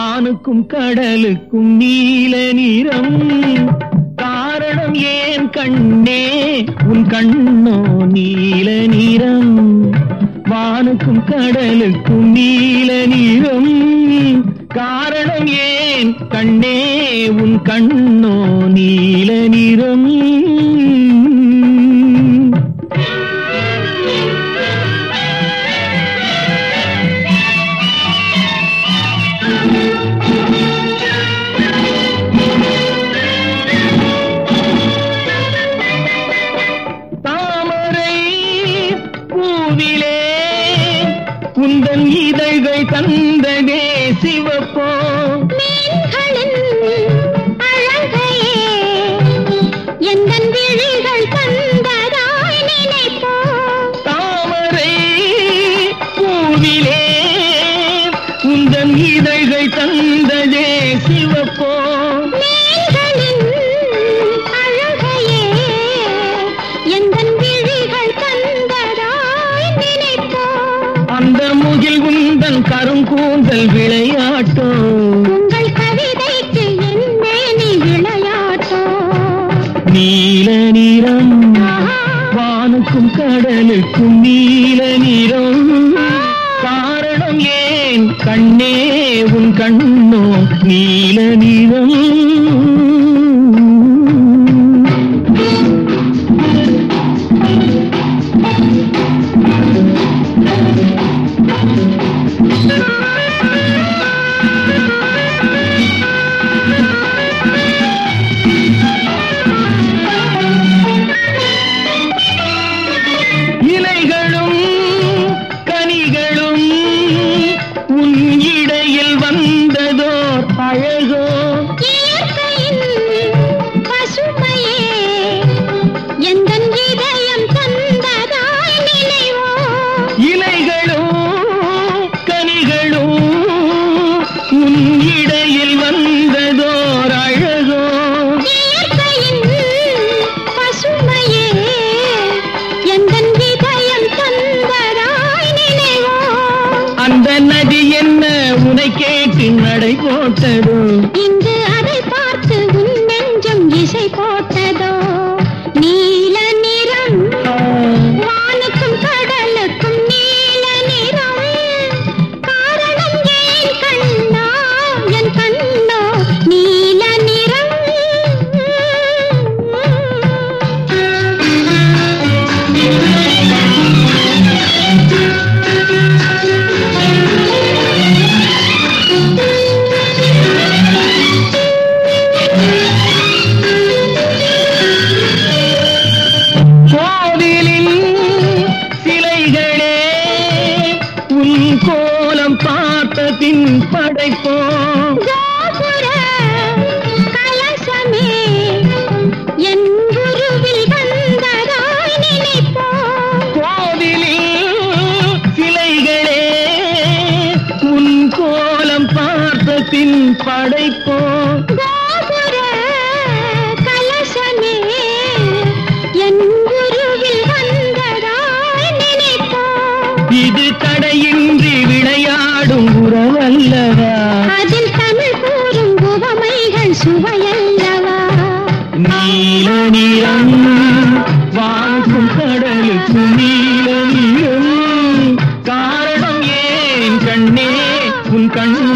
வானுக்கும் கடலுக்கும் நீல நிறம் காரணம் ஏன் கண்ணே உன் கண்ணோ நீல நிறம் வானுக்கும் கடலுக்கும் நீல நிறம் காரணம் ஏன் கண்ணே உன் கண்ணோ நீல நிறம் குந்தன் இதழ்கள் தந்ததே சிவப்போ மீன்களின் அழகையே எந்தன் விழிகள் தந்ததாய் நினைப்போ தாமரை பூவிலே குந்தன் இதழ்கள் தந்ததே சிவப்போ மீன்களின் அழகையே எந்தன் விழிகள் தந்ததாய் நினைப்போ அந்த முகில் உந்தன் கருங்கூந்தல் விளையாட்டோ உங்கள் கவிதைக்கு என்னேனி விளையாட்டோ நீல நிறம் வானுக்கும் கடலுக்கும் நீல நிறம் காரணம் ஏன் கண்ணே உன் கண்ணோ நீல நிறம் இலைகளும் கனிகளும் உன் இடையில் வந்ததோ அழகோ இயற்கையின் பசுமையே எந்தன் இதயம் தந்ததாய் நினைவோ இலைகளும் கனிகளும் உன் இடையில் வந்ததோர் அழகோ இயற்கையின் பசுமையே எந்தன் இதயம் தந்ததாய் நினைவோ அந்த நதி என்ன உனை கேட்டு நடை போட்டதோ இன்று அதை பார்த்து உன் நெஞ்சம் இசை போட்டதோ நீல நிறம் வானுக்கும் கடலுக்கும் நீல நிறம் காரணம் ஏன் கண்ணா என் கண்ணோ நீல நிறம் கோவிலின் சிலைகளே உன் கோலம் பார்த்த பின் படைப்போ கோபுர கலசமே என் குருவில் வந்ததாய் நினைப்போ கோவிலில் சிலைகளே உன் கோலம் பார்த்த பின் படைப்போ கோபுர கலசமே என் குருவில் வந்ததாய் நினைப்போ இது தடையின்றி விளையாடும் உறவல்லவா அதில் தமிழ் கூறும் உவமைகள் சுவையல்லவா நீல நிறம் வானுக்கும் கடலுக்கும் நீல நிறம் காரணம் ஏன் கண்ணே உன் கண்ணோ